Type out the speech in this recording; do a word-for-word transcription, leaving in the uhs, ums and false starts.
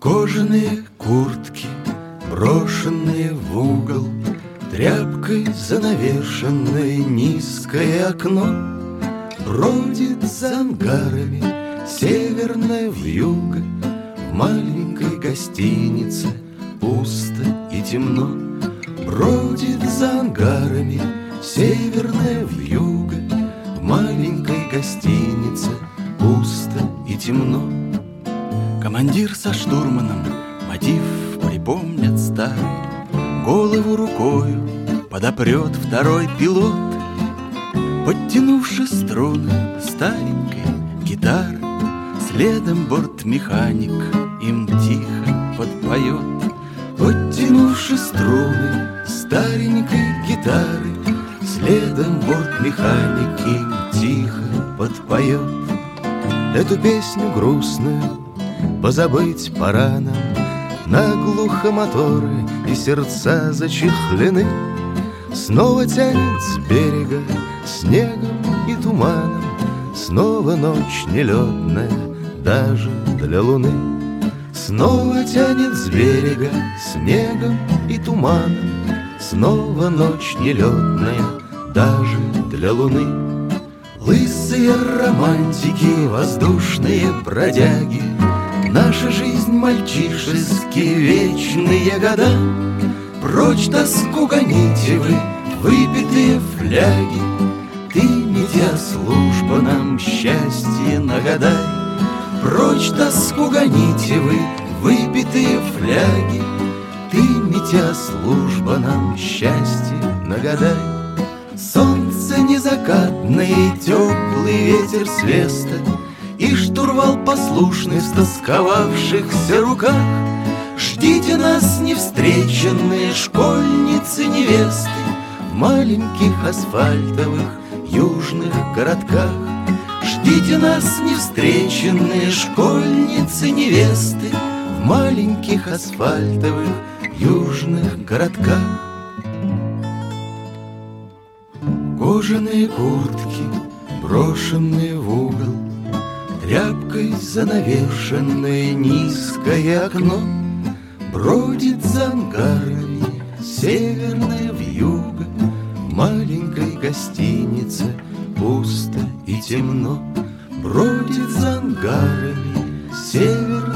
Кожаные куртки, брошенные в угол, тряпкой занавешенное низкое окно. Бродит за ангарами северная вьюга. В маленькой гостинице пусто и темно. Бродит за ангарами северная вьюга. В маленькой гостинице пусто и темно. Командир со штурманом мотив припомнят старый. Голову рукою подопрет второй пилот, подтянувши струны старенькой гитары. Следом бортмеханик им тихо подпоет. Подтянувши струны старенькой гитары, следом бортмеханик им тихо подпоет. Эту песню грустную позабыть пора нам. Наглухо моторы и сердца зачехлены. Снова тянет с берега снегом и туманом. Снова ночь нелетная даже для луны. Снова тянет с берега снегом и туманом. Снова ночь нелетная даже для луны. Лысые романтики, воздушные бродяги, наша жизнь мальчишески, вечные года. Прочь тоску гоните вы, выпитые фляги. Ты, метеослужба, нам счастье нагадай. Прочь тоску гоните вы, выпитые фляги. Ты, метеослужба, нам счастье нагадай. Солнце незакатное и теплый ветер с веста, и штурвал послушный в стосковавшихся руках. Ждите нас, невстреченные школьницы-невесты, в маленьких асфальтовых южных городках. Ждите нас, невстреченные школьницы-невесты, в маленьких асфальтовых южных городках. Кожаные куртки, брошенные в угол, тряпкой занавешенное низкое окно. Бродит за ангарами северная вьюга. В маленькой гостинице пусто и темно. Бродит за ангарами северная